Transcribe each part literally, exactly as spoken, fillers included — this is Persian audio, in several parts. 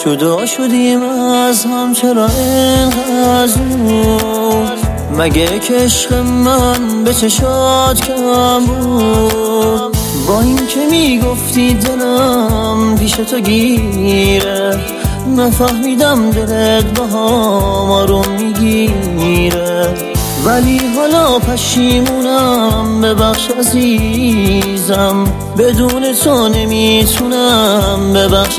جدا شدیم از هم چرا اینقدر زود؟ مگه که عشق من به چشات کم بود؟ با این که میگفتی دلم پیش تو گیره، نفهمیدم دلت با هم آروم میگیره. ولی حالا پشیمونم، ببخش عزیزم، بدون تو نمیتونم، ببخش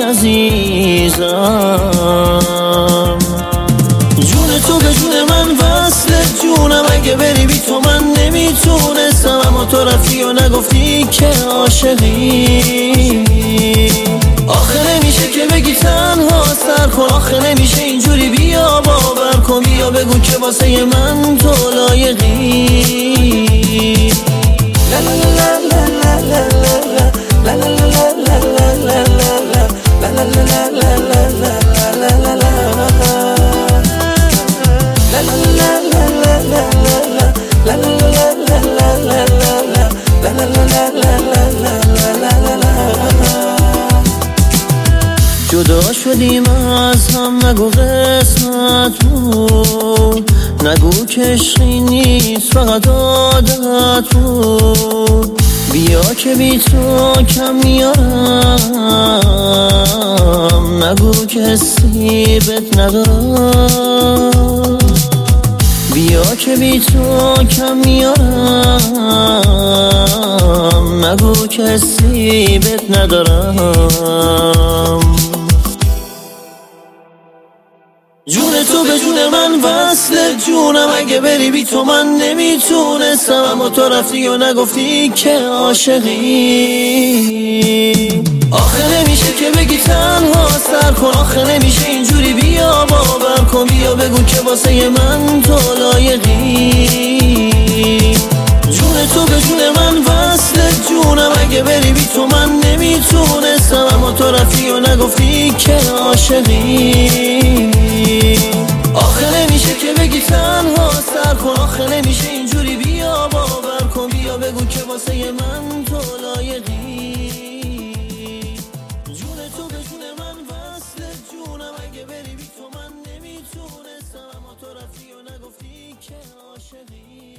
عزیزم. جون تو به جون من وصله جونم، اگه بری بی تو من نمیتونستم. اما تو رفتی و نگفتی که عاشقی. آخه نمیشه که بگی تنها سر کن، آخه نمیشه اینجوری، بیا باور کن، بیا بگو که واسه من تو لایقی. لا لا لا لا لا لا لا لا لا لا لا لا لا لا جدا شدیم از هم، نگو قسمت بود، نگو که عشقی نیست فقط عادت بود. بیا که بی تو کم میارم، نگو که حسی بهت ندارم. بیا که بی تو کم میارم، نگو که حسی بهت ندارم. جون تو به جون من وصله جونم، اگه بری بی تو من نمیتونستم. اما تو رفتی و نگفتی که عاشقی. آخه نمیشه که بگی تنها سر کن، آخه نمیشه اینجوری، بیا باور کن، بیا بگو که واسه من تو لایقی. جون تو به جون من وصله جونم، اگه بری بی تو من نمیتونستم. اما تو رفتی و نگفتی که عاشقی. آخه نمیشه که بگی تنها سر کن، آخه نمیشه اینجوری، بیا باور کن، بیا بگو که واسه من تو لایقی. جون تو به جون من وصله جونم، اگه بری بی تو من نمیتونستم. اما تو رفتی و نگفتی که عاشقی.